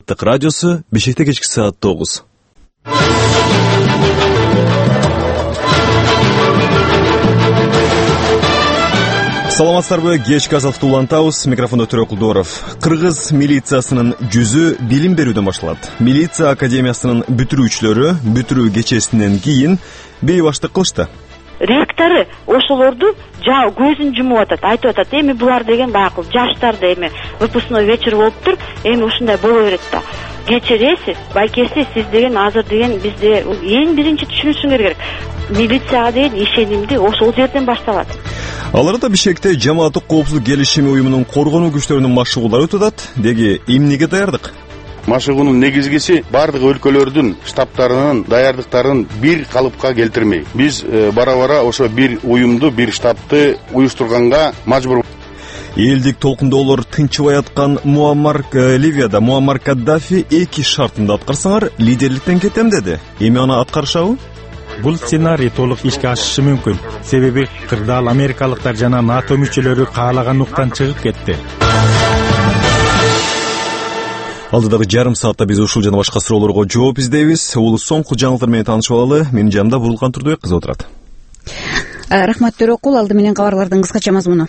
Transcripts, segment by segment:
Азаттык радиосу, Бишкекте кечки саат 9. Саламатсыздарбы, кечки Азаттыкты улантабыз. Микрофондо Төрө Кулдоров. Кыргыз милициясынын жүзү билим берүүдөн башталат. Милиция академиясынын бүтүрүүчүлөрү бүтүрүү кечесинен кийин бейбаштык кылышты. Ректору ошолорду көзүн жумуп атат, айтып атат, эми булар деген баягы жаштарды эми выпускной вечер болуптур, эми ушундай боло берет да. Кечиресиз, байкеси, сиз деген азыр деген бизде эң биринчи түшүнүшүңөр керек. Милицияга деген ишенимди ошол жерден башталат. Аларда Бишкекте жамааттык коопсуздук келишими уюмунун коргонуу күчтөрүнүн машыгуулары өтүп атат. Деги эмнеге даярдык? Машыгуунун негизгиси бардык өлкөлөрдүн штабтарынын даярдыктарын бир калыпка келтирмей. Биз бара-бара ошо бир уюмду, бир штабты уюштурганга мажбур. Элдик толкундоолор тынчыбай аткан Ливияда Муаммар Каддафи 2 шартында аткарсаңар, лидерликтен кетем деди. Эми аны аткарышабы? Бул сценарий толук ишке ашышы мүмкүн. Себеби кырдаал америкалыктар жана НАТО мүчөлөрү каалаган уктан чыгып кетти. Алдыдагы жарым саатта биз ушул жана башка суроолорго жооп издейбиз. Улус соңку жаңылыктар менен таанышып алалы. Менин жанымда Бурулкан Турдубек кызы отурат. Рахмат Төрөкул, алды менен кабарлардын кыскача мазмуну.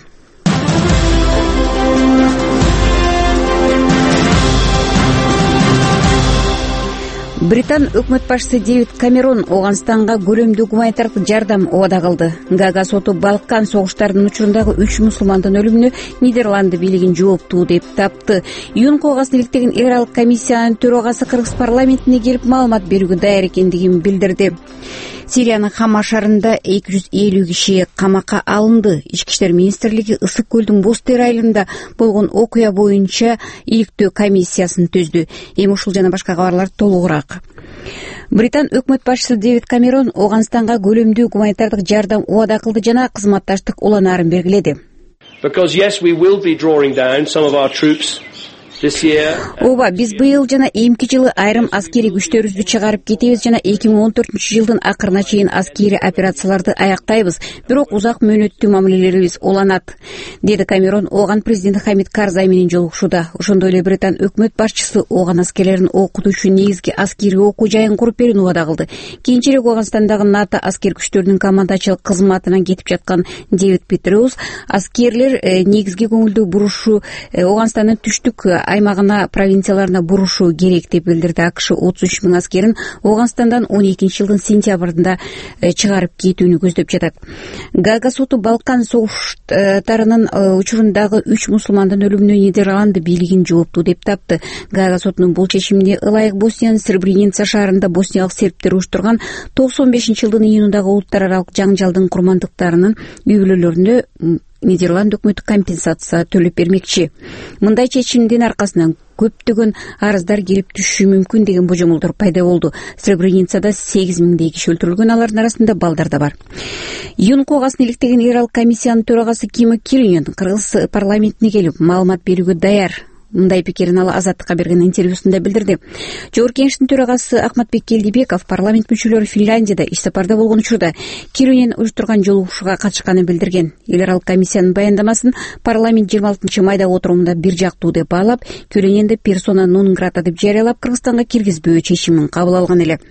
Британ өкмөт башчысы Дэвид Камерон Ооганстанга көрөмдүү гуманитардык жардам убада кылды. Гага соту Балкан согуштарынын учурундагы 3 мусулмандын өлүмүнө Нидерланды бийлигин жооптуу деп тапты. ЮНК Оогасын иликтеген эл аралык комиссиянын төрагасы Кыргыз парламентине келип маалымат берүүгө даяр экендигин билдирди. Сириянын Хама шаарында 250 киши камакка алынды. Ички иштер министрлиги Ысык көлдүн Бостер айылында болгон окуя боюнча иликтөө комиссиясын түздү. Эми ушул жана башка кабарлар толугураак. Британ өкмөт башчысы Дэвид Камерон Ооганстанга көрөмдүү гуманитардык жардам убада кылды жана кызматташтык уланаарын белгиледи. Ооба, биз быйыл жана эмки жылы айрым аскерий күчтөрүбүздү чыгарып кетебиз жана 2014-жылдын акырына чейин аскерий операцияларды аяктайбыз. Бирок узак мөөнөттүү мамилелерибиз уланат, деди Камерон Ооган президенти Хамид Карзай менен жолугушууда. Ошондой эле Британ өкмөт башчысы Ооган аскерлерин окутуу үчүн негизги аскерий окуу жайын куруп берүүнү убада кылды. Кийинчерээк Ооганстандагы НАТО аскер күчтөрүнүн командачылык кызматынан кетип жаткан Дэвид Петреус аскерлер негизги көңүлдү бурушу Ооганстандын түштүк аймагына, провинцияларына бурушу керек деп билдирди. АКШ 33 миң аскерин Ооганстандан 12-жылдын сентябрында чыгарып кетүүнү көздөп жатат. Гага соту Балкан согуштарынын учурундагы 3 мусулмандын өлүмүнө Нидерланды бийлигин жооптуу деп тапты. Гага сотунун бул чечимине ылайык Босниянын Сребреница шаарында босниялык сербтер уюштурган 95-жылдын июнундагы улуттар аралык жаңжалдын курмандыктарынын үй бүлөлөрүнө Нидерланд өкмөтү компенсация төлөп бермекчи. Мындай чечимдин аркасынан көптөгөн арыздар келип түшүшү мүмкүн деген божомолдор пайда болду. Сребреницада 8 миңдей киши өлтүрүлгөн, алардын арасында балдар да бар. ЮНК Оогасын иликтеген эл аралык комиссиянын төрагасы Ким Килинен Кыргыз парламентине келип маалымат берүүгө даяр. Мындай пикирин ал Азаттыкка берген интервьюсунда билдирди. Жогорку кеңештин төрагасы Ахматбек Келдибеков парламент мүчөлөрү Финляндияда иш сапарда болгон учурда Киринен уюштурган жолугушууга катышканын билдирген. Эл аралык комиссиянын баяндамасын парламент 26-майдагы отурумунда бир жактуу деп баалап, Кириненди персона нон грата деп жарыялап Кыргызстанга киргизбөө чечимин кабыл алган эле.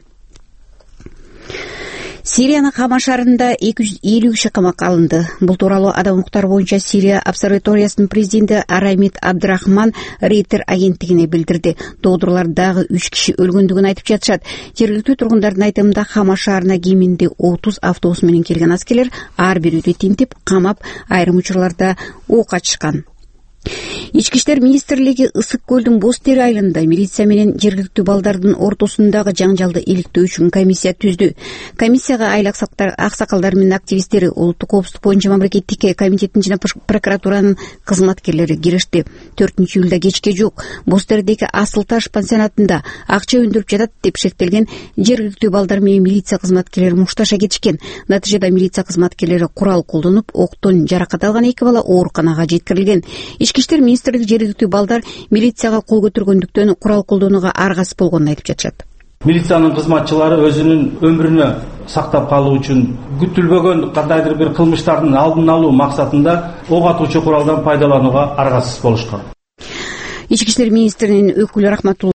Сириянын Хама шаарында 250 киши камакка алынды. Бул тууралуу адам укуктары боюнча Сирия обсерваториясынын президенти Арамид Абдрахман Рейтер агенттигине билдирди. Доодурлар дагы 3 киши өлгөндүгүн айтып жатышат. Жергиликтүү тургундардын айтымында Хама шаарына кеминде 30 автобус менен келген аскерлер ар бир үйдү тинтип, камап, айрым учурларда ок ачышкан. Ички иштер министрлиги Ысык көлдүн Бостер айылында милиция менен жергиликтүү балдардын ортосундагы жаңжалды иликтөө үчүн комиссия түздү. Комиссияга айыл аксакалдары менен активисттери, улуттук коопсуздук боюнча мамлекеттик комитеттин жана прокуратуранын кызматкерлери киришти. 4-июлда кечке жок Бостердеги Асыл таш пансионатында акча өндүрүп жатат деп шектелген жергиликтүү балдар менен милиция кызматкерлери мушташа кетишкен. Натыйжада милиция кызматкерлери курал колдонуп, октон жаракат алган 2 бала ооруканага жеткирилген. Ички иштер министрлиги жергиликтүү балдар милицияга кол көтөргөндүктөн курал колдонууга аргасыз болгонун айтып жатышат. Милициянын кызматчылары өзүнүн өмүрүнө сактап калуу үчүн күтүлбөгөн кандайдыр бир кылмыштардын алдын алуу максатында ок атуучу куралдан пайдаланууга аргасыз болушкан. Ички иштер министринин өкүлү Рахматулла